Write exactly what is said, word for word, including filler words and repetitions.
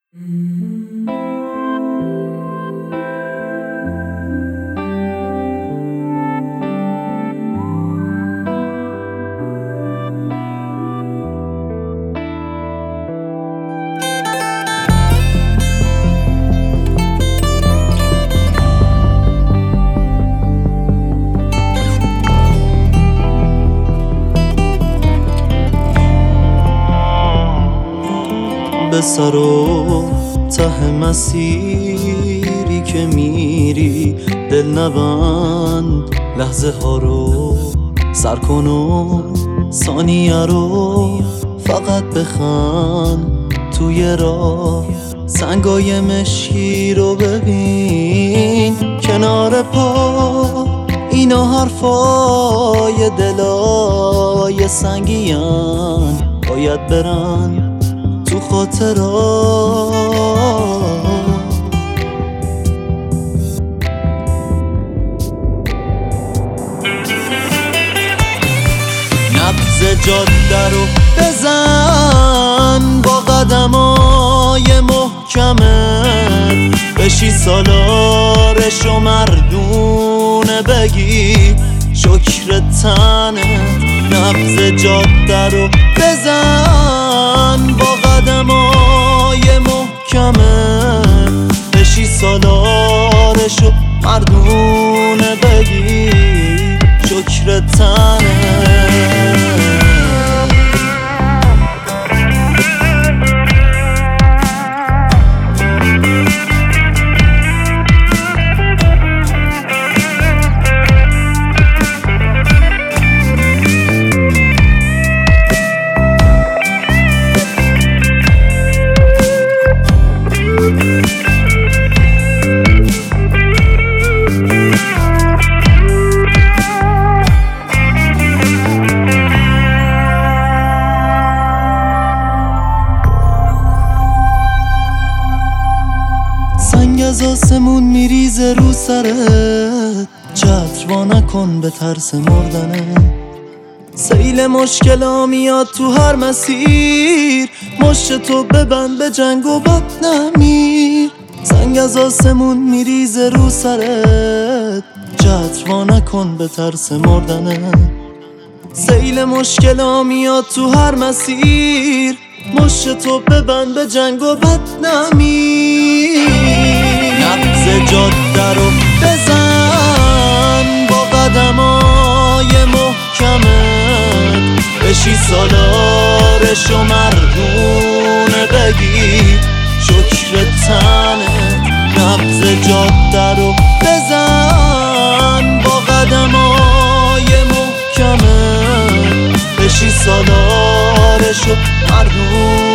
به سر و ته مسیری که میری دل نبند، لحظه ها رو سر کن و ثانیه رو فقط بخند. توی راه سنگای مشکی رو ببین کنار پا، اینا حرفای دلای سنگین باید برن تو خاطرات. نبض جاده رو بزن با قدمای محکمت، بشی سالارش و مردونه بگی شکر تنت. نبض جاده رو بزن با قدمای محکمت، بشی سالارش و مردونه بگی شکر تنت. سنگ از آسمون میریزه رو سرت، چتر وا نکن به ترس مردنت. سیل مشکلا میاد تو هر مسیر، مشت تو ببند به جنگ و بد نمیر. سنگ از آسمون میریزه رو سرت، چتر وا نکن به ترس مردنت. سیل مشکلا میاد تو هر مسیر، مشت تو ببند به جنگ و بد نمیر. نبض جاده رو بزن با قدمای محکمت، بشی سالارش و مردونه بگی شکر تنت. نبض جاده رو بزن با قدمای محکمت، بشی سالارش و مردونه